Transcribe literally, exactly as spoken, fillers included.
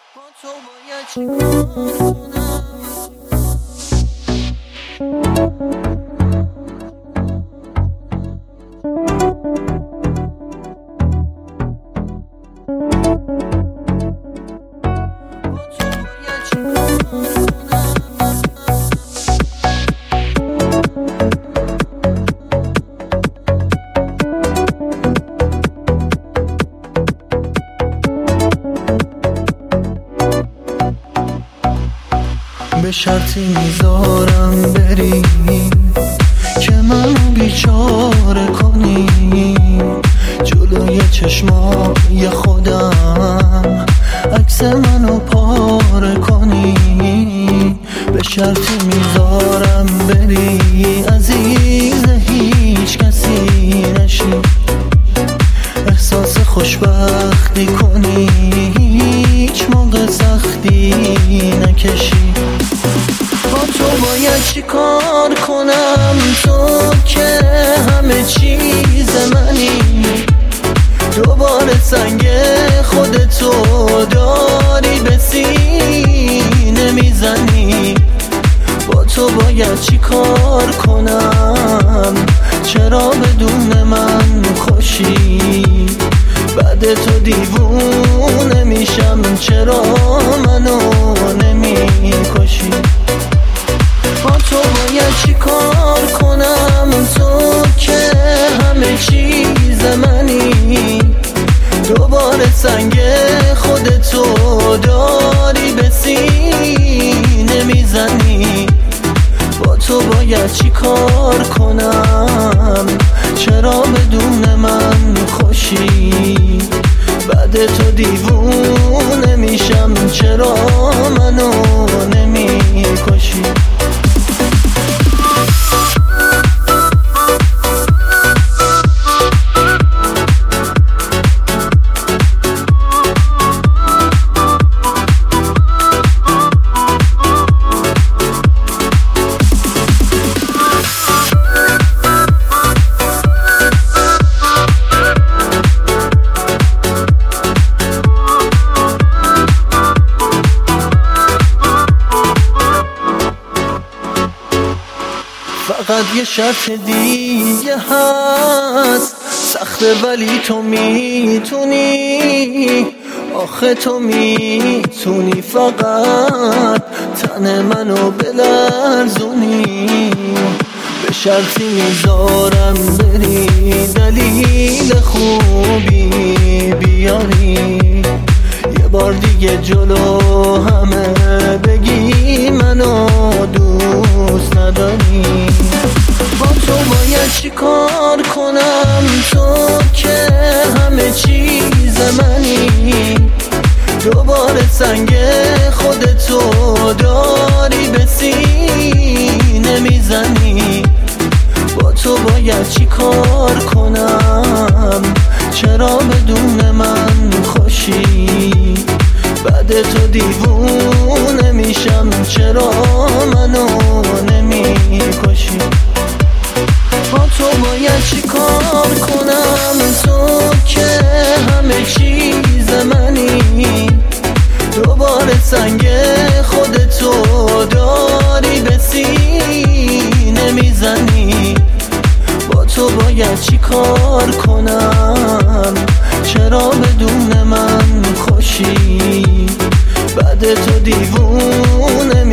با تو باید چیکار کنم؟ به شرطی میذارم بری که منو بیچاره کنی، جلوی چشمای خودم عکس منو پاره کنی. به شرطی میذارم بری عزیز هیچ کسی نشی، احساس خوشبختی کنی، هیچ موقع سختی نکشی. با تو باید چی کار کنم؟ تو که همه چیز منی، دوباره سنگ خودتو داری به سینه میزنی. با تو باید چی کار کنم؟ چرا بدون من خوشی؟ بعد تو دیوونه میشم، چرا منو نمی کشی؟ با تو باید چی کار کنم؟ تو که همه چیز منی، دوباره سنگ خودتو داری به سینه میزنی. با تو باید چی کار کنم؟ چرا بدون من خوشی؟ بعد تو دیوونه میشم، چرا منو نمی کشی؟ فقط یه شرط دیگه هست، سخته ولی تو میتونی، آخه تو میتونی فقط تن منو بلرزونی. به شرطی میذارم بری دلیل خوبی بیاری، یه بار دیگه جلو همه بگی منو دوست نداری. با تو باید چی کار کنم؟ تو که همه چیز منی، دوباره سنگ خودتو داری به سینه میزنی. با تو باید چی کار کنم؟ چرا بدون من خوشی؟ بعد تو دیوونه میشم، چرا منو نمی کشی؟ با تو باید چی کار کنم؟ تو که همه چیز منی، دوباره سنگ خودتو داری به سینه میزنی. با تو باید چی کار کنم؟ چرا بدون من خوشی؟ بعد تو دیوونه